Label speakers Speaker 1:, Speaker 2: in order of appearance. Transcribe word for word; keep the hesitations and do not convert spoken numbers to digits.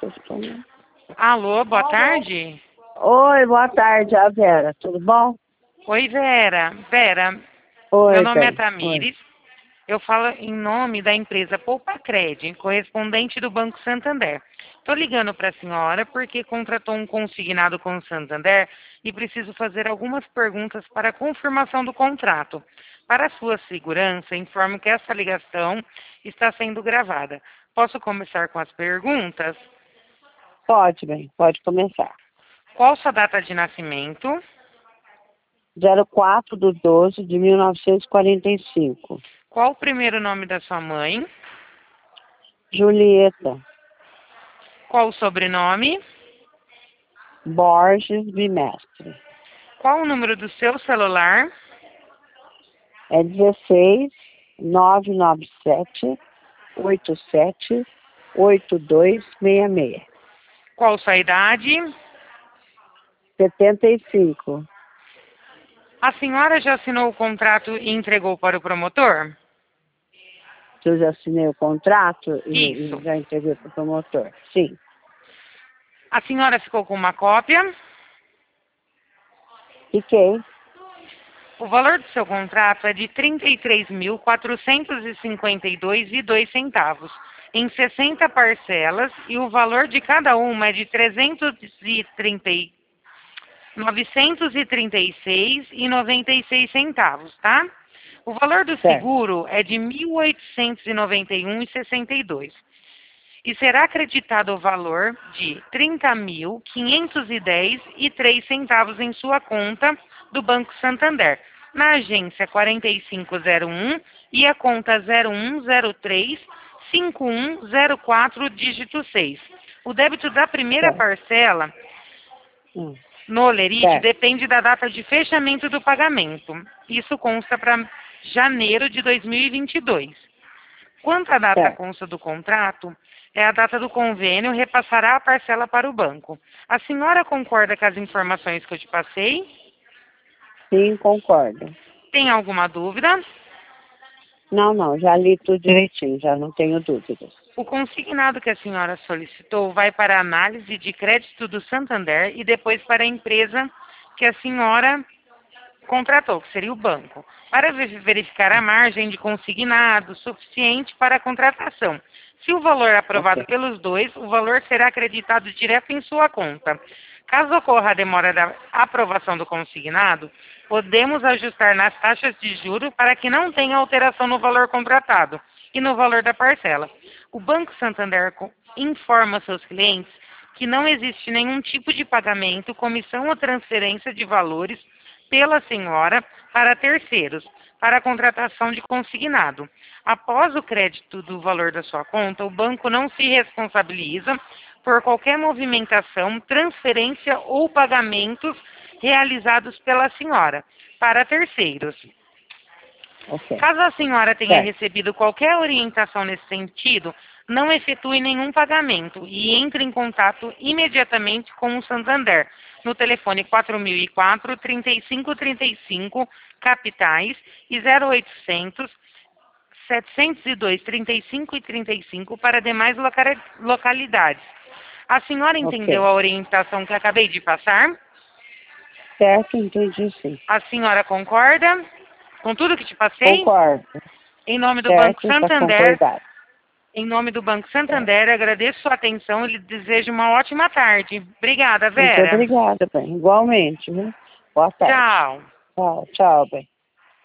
Speaker 1: Alô, boa tarde.
Speaker 2: Oi, boa tarde, a Vera. Tudo bom?
Speaker 1: Oi, Vera. Vera,
Speaker 2: Oi,
Speaker 1: meu nome é
Speaker 2: bem.
Speaker 1: Tamires. Eu falo em nome da empresa Poupa Cred, correspondente do Banco Santander. Estou ligando para a senhora porque contratou um consignado com o Santander e preciso fazer algumas perguntas para a confirmação do contrato. Para sua segurança, informo que essa ligação está sendo gravada. Posso começar com as perguntas?
Speaker 2: Pode, bem, pode começar.
Speaker 1: Qual sua data de nascimento?
Speaker 2: zero quatro de doze de mil novecentos e quarenta e cinco.
Speaker 1: Qual o primeiro nome da sua mãe?
Speaker 2: Julieta
Speaker 1: Qual o sobrenome?
Speaker 2: Borges Bimestre.
Speaker 1: Qual o número do seu celular?
Speaker 2: É dezesseis, nove nove sete, oito sete, oito dois seis seis.
Speaker 1: Qual sua idade?
Speaker 2: setenta e cinco.
Speaker 1: A senhora já assinou o contrato e entregou para o promotor?
Speaker 2: Eu já assinei o contrato e,
Speaker 1: Isso.
Speaker 2: e já entreguei para o promotor. Sim.
Speaker 1: A senhora ficou com uma cópia?
Speaker 2: Fiquei.
Speaker 1: O valor do seu contrato é de trinta e três mil, quatrocentos e cinquenta e dois reais e dois centavos, em sessenta parcelas, e o valor de cada uma é de trezentos e trinta, novecentos e trinta e seis reais e noventa e seis centavos, tá? O valor do
Speaker 2: Certo.
Speaker 1: seguro é de mil oitocentos e noventa e um reais e sessenta e dois centavos. E será acreditado o valor de trinta mil, quinhentos e dez reais e três centavos em sua conta do Banco Santander, na agência quatro cinco zero um e a conta zero um zero três, cinco um zero quatro, dígito seis. O débito da primeira
Speaker 2: Certo.
Speaker 1: parcela
Speaker 2: Hum.
Speaker 1: no Olerite
Speaker 2: Certo.
Speaker 1: depende da data de fechamento do pagamento. Isso consta para janeiro de dois mil e vinte e dois. Quanto à data
Speaker 2: Certo.
Speaker 1: consta do contrato, é a data do convênio, repassará a parcela para o banco. A senhora concorda com as informações que eu te passei?
Speaker 2: Sim, concordo.
Speaker 1: Tem alguma dúvida?
Speaker 2: Não, não, já li tudo direitinho, já não tenho dúvidas.
Speaker 1: O consignado que a senhora solicitou vai para a análise de crédito do Santander e depois para a empresa que a senhora contratou, que seria o banco, para ve- verificar a margem de consignado suficiente para a contratação. Se o valor é aprovado
Speaker 2: Ok.
Speaker 1: pelos dois, o valor será acreditado direto em sua conta. Caso ocorra a demora da aprovação do consignado, podemos ajustar nas taxas de juros para que não tenha alteração no valor contratado e no valor da parcela. O Banco Santander co- informa seus clientes que não existe nenhum tipo de pagamento, comissão ou transferência de valores pela senhora para terceiros, para a contratação de consignado. Após o crédito do valor da sua conta, o banco não se responsabiliza por qualquer movimentação, transferência ou pagamentos realizados pela senhora para terceiros.
Speaker 2: Ok.
Speaker 1: Caso a senhora tenha
Speaker 2: Certo.
Speaker 1: recebido qualquer orientação nesse sentido, não efetue nenhum pagamento e entre em contato imediatamente com o Santander no telefone quatro mil e quatro, trinta e cinco trinta e cinco, capitais, e zero oitocentos, setecentos e dois, trinta e cinco e trinta e cinco para demais loca- localidades. A senhora entendeu
Speaker 2: Ok.
Speaker 1: a orientação que acabei de passar?
Speaker 2: Certo, entendi sim.
Speaker 1: A senhora concorda com tudo que te passei?
Speaker 2: Concordo.
Speaker 1: Em nome do Banco
Speaker 2: Certo, está
Speaker 1: Santander,
Speaker 2: concordado.
Speaker 1: em nome do Banco
Speaker 2: Certo.
Speaker 1: Santander, agradeço sua atenção e lhe desejo uma ótima tarde. Obrigada,
Speaker 2: Muito
Speaker 1: Vera.
Speaker 2: obrigada, bem. Igualmente, viu? Boa tarde.
Speaker 1: Tchau.
Speaker 2: Tchau, tchau, bem.